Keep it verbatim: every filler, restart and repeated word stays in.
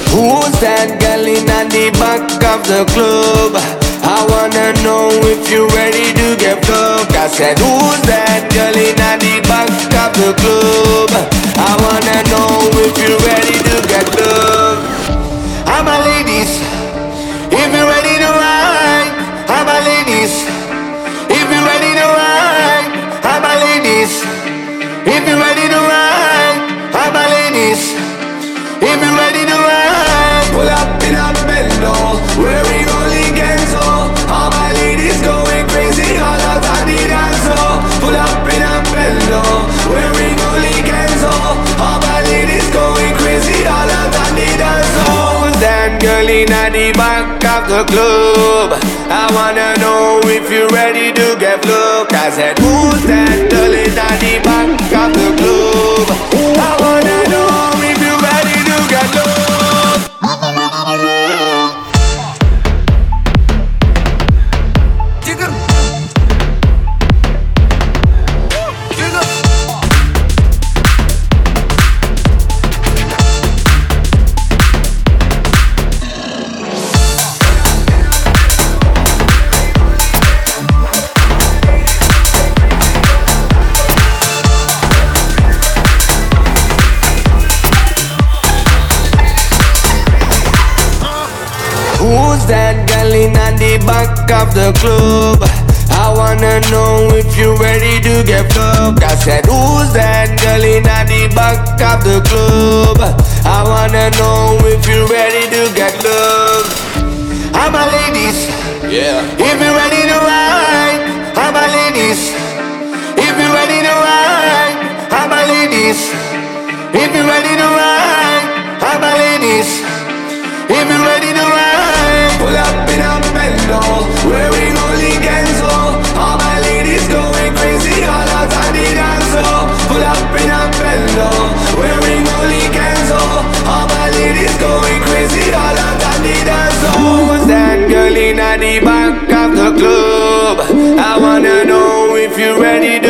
Who's that girl in the back of the club? I wanna know if you're ready to get fucked. I said, who's that girl in the back of the club? I wanna know if you're ready to get fucked. I'm a ladies, if you're ready to ride. I'm a ladies, if you're ready to ride. I'm a ladies, if you're ready to ride. I'm a ladies, if you're ready to ride. Pull up in a Bendo, wearing only Genzo. All my ladies going crazy all out on the dance floor. Pull up in a Bendo, wearing only Genzo. All my ladies going crazy all out on the dance floor. Who's that girl in the back of the club? I wanna know if you're ready to get flubbed. I said, who's that girl in the back of the club? I wanna know if you're ready to get flubbed. Jiggle. Jiggle. Who's that girl in the back of the club? I wanna know if you're ready to get fucked. I said, who's that girl in the back of the club? I wanna know if you're ready to get loved. I'm a ladies, yeah. If you're ready to ride, I'm a ladies. If you're ready to ride, I'm a ladies. If you're ready to ride, I'm a ladies. If you're ready to ride, pull up in a Bendo, wearing only Genzo. All my ladies going crazy all out on the dance floor. Pull up in a Bendo, wearing only Genzo. All my ladies going crazy all out on the dance floor. Who's that girl in the back of the club? I wanna know if you're ready to